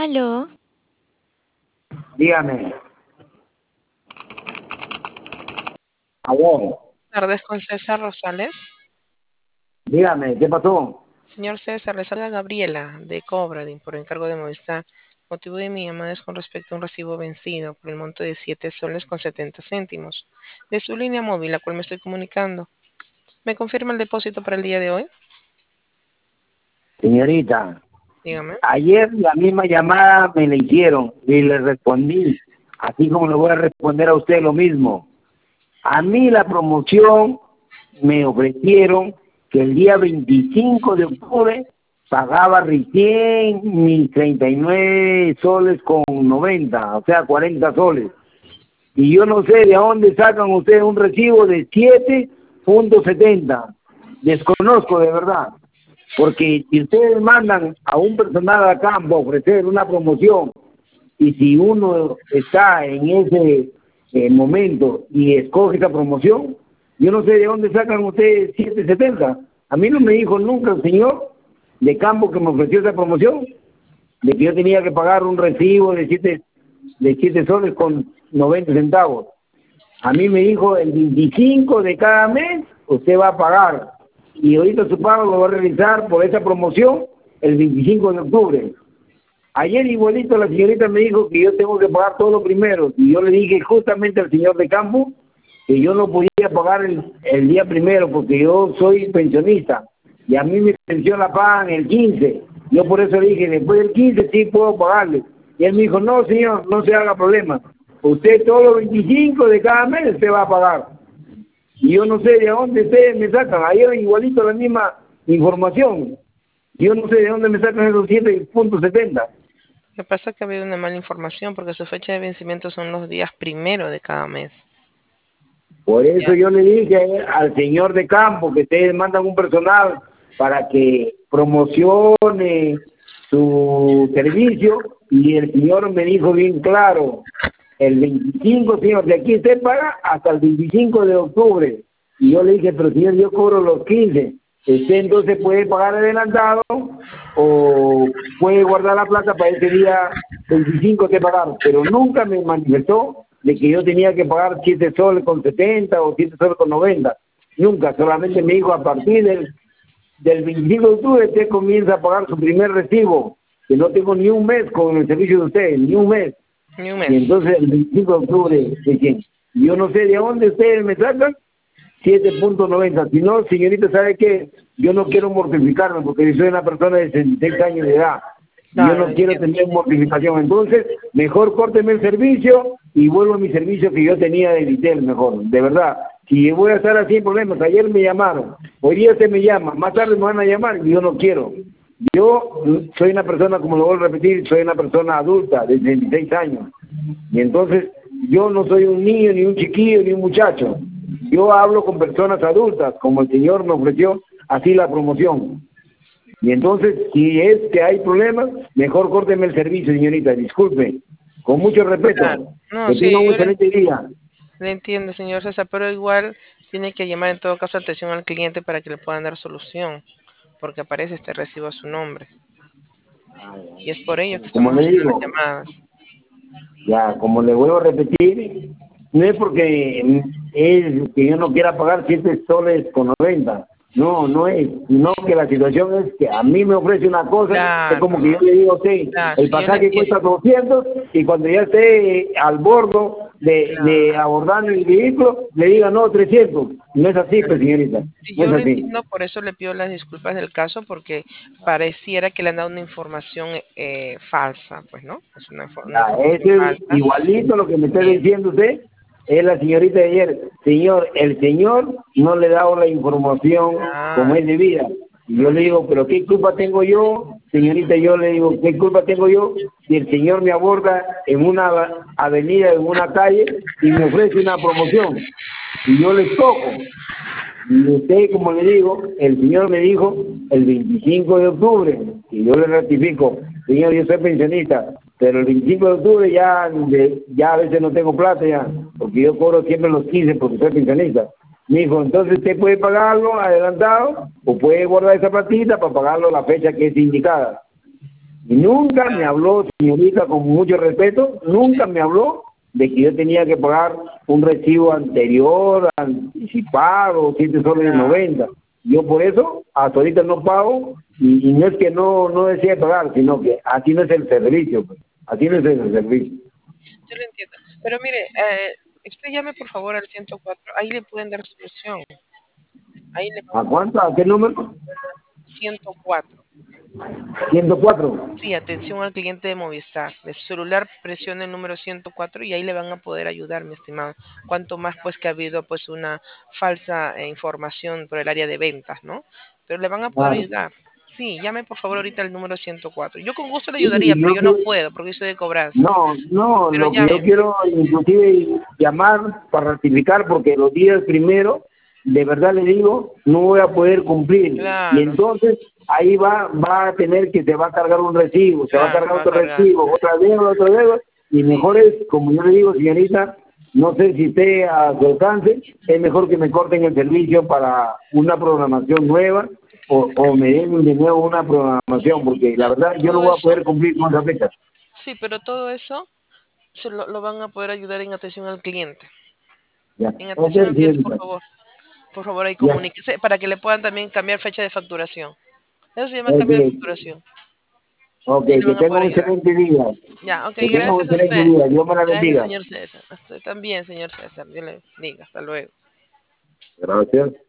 Aló, Dígame. Aló. Tardes con César Rosales. Dígame, ¿qué pasó? Señor César, le saluda Gabriela de Cobradin por encargo de Movistar. Motivo de mi llamada es con respecto a un recibo vencido por el monto de 7 soles con 70 céntimos de su línea móvil, a cual me estoy comunicando. ¿Me confirma el depósito para el día de hoy? Señorita, Dígame. ayer la misma llamada me la hicieron y le respondí, así como le voy a responder a usted lo mismo. A mí la promoción me ofrecieron que el día 25 de octubre pagaba recién mis 39 soles con 90, o sea, 40 soles. Y yo no sé de dónde sacan ustedes un recibo de 7,70. Desconozco de verdad. Porque si ustedes mandan a un personal a campo a ofrecer una promoción y si uno está en ese momento y escoge esa promoción, yo no sé de dónde sacan ustedes 7,70. A mí no me dijo nunca el señor de campo que me ofreció esa promoción, de que yo tenía que pagar un recibo de siete soles con 90 centavos. A mí me dijo el 25 de cada mes usted va a pagar y ahorita su pago lo va a realizar por esa promoción el 25 de octubre. Ayer igualito la señorita me dijo que yo tengo que pagar todo lo primero y yo le dije justamente al señor de campo que yo no podía pagar el día primero porque yo soy pensionista y a mí mi pensión la pagan el 15. Yo por eso le dije, después del 15 sí puedo pagarle. Y él me dijo, no señor, no se haga problema. Usted todos los 25 de cada mes usted va a pagar. Y yo no sé de dónde ustedes me sacan. Ayer igualito la misma información. Yo no sé de dónde me sacan esos 7,70. Lo que pasa es que ha habido una mala información porque su fecha de vencimiento son los días primero de cada mes. Por eso Ya. yo le dije al señor de campo que ustedes mandan un personal para que promocione su servicio y el señor me dijo bien claro, el 25, señor, de aquí usted paga hasta el 25 de octubre. Y yo le dije, pero señor, yo cobro los 15. Usted entonces puede pagar adelantado o puede guardar la plata para ese día 25 que pagar. Pero nunca me manifestó de que yo tenía que pagar 7 soles con 70 o 7 soles con 90. Nunca, solamente me dijo a partir del 25 de octubre usted comienza a pagar su primer recibo, que no tengo ni un mes con el servicio de usted, ni un mes. Ni un Y mes. entonces el 25 de octubre, ¿de quién? Yo no sé de dónde ustedes me sacan 7,90. Si no, señorita, ¿sabe qué? Yo no quiero mortificarme porque yo soy una persona de 66 años de edad. Y yo Claro, no quiero entiendo. tener mortificación. Entonces, mejor córteme el servicio y vuelvo a mi servicio que yo tenía de Vitel, mejor. De verdad. Si voy a estar así en problemas, ayer me llamaron, hoy día se me llama, más tarde me van a llamar y yo no quiero. Yo soy una persona, como lo voy a repetir, soy una persona adulta de 36 años. Y entonces yo no soy un niño, ni un chiquillo, ni un muchacho. Yo hablo con personas adultas, como el señor me ofreció así la promoción. Y entonces, si es que hay problemas, mejor córteme el servicio, señorita, disculpe. Con mucho Claro. respeto. No, Que tenga sí, un yo excelente día. le entiendo, señor César, pero igual tiene que llamar en todo caso atención al cliente para que le puedan dar solución, porque aparece este recibo a su nombre. Y es por ello que Como estamos le haciendo las digo, llamadas. ya, como le vuelvo a repetir, no es porque es que yo no quiera pagar 7 soles con 90. No, no es, sino que la situación es que a mí me ofrece una cosa, es Claro, como que yo le digo a usted, claro, el sí, yo le pasaje cuesta entiendo. 200 y cuando ya esté al bordo de Claro. abordar el vehículo, le diga no, 300. No es así, pues señorita, Sí, no es yo le así. entiendo, por eso le pido las disculpas del caso, porque pareciera que le han dado una información falsa, pues, ¿no? Es una Ya, información ese es falsa. igualito lo que me está Eh, diciendo usted, es la señorita de ayer. Señor, el señor no le ha dado la información como claro, es debida. Y yo le digo, pero ¿qué culpa tengo yo? Señorita, yo le digo, ¿qué culpa tengo yo si el señor me aborda en una avenida, en una calle y me ofrece una promoción? Y yo le escojo. Y usted, como le digo, el señor me dijo el 25 de octubre, y yo le ratifico, señor, yo soy pensionista, pero el 25 de octubre ya a veces no tengo plata ya, porque yo cobro siempre los 15 porque soy pensionista. Me dijo, entonces usted puede pagarlo adelantado o puede guardar esa platita para pagarlo a la fecha que es indicada. Y nunca me Claro, habló, señorita, con mucho respeto, nunca me habló de que yo tenía que pagar un recibo anterior, anticipado, 7 soles y 90. Yo por eso hasta ahorita no pago y no es que no desee pagar, sino que así no es el servicio, pues. Así no es el servicio. yo lo entiendo. Pero mire, usted llame por favor al 104, ahí le pueden dar solución. Ahí le van ¿A cuánto? ¿A qué número? 104. 104. Sí, atención al cliente de Movistar. De su celular presione el número 104 y ahí le van a poder ayudar, mi estimado. Cuanto más pues que ha habido pues una falsa información por el área de ventas, ¿no? Pero le van a poder Claro. ayudar. Sí, llame por favor ahorita al número 104. Yo con gusto le Sí, ayudaría, pero yo yo no que puedo porque yo soy de cobranza. no, no, Pero lo que yo llame, quiero inclusive llamar para ratificar porque los días primero, de verdad le digo, no voy a poder cumplir. Y claro, entonces ahí va a tener que se va a cargar un recibo, se va a claro, se cargar va a otro cargar. recibo, otra deuda, y Sí, mejor es, como yo le digo, señorita, no sé si esté a su alcance, es mejor que me corten el servicio para una programación nueva o me den de nuevo una programación, porque la ya, verdad yo no todo voy a eso, poder cumplir con esa fecha. sí, pero todo eso lo van a poder ayudar en atención al cliente. Ya, En ok, atención al cliente, por señorita. favor. Por favor, ahí Ya, comuníquese para que le puedan también cambiar fecha de facturación. Eso se llama ok, cambio de facturación. ok, Y le que van a tenga poder un ayudar. excelente día. Ya, ok, Que tenga un gracias a excelente usted. día. Dios me la Gracias, bendiga. señor César. A usted también, señor César. Dios le diga. Hasta luego. Gracias.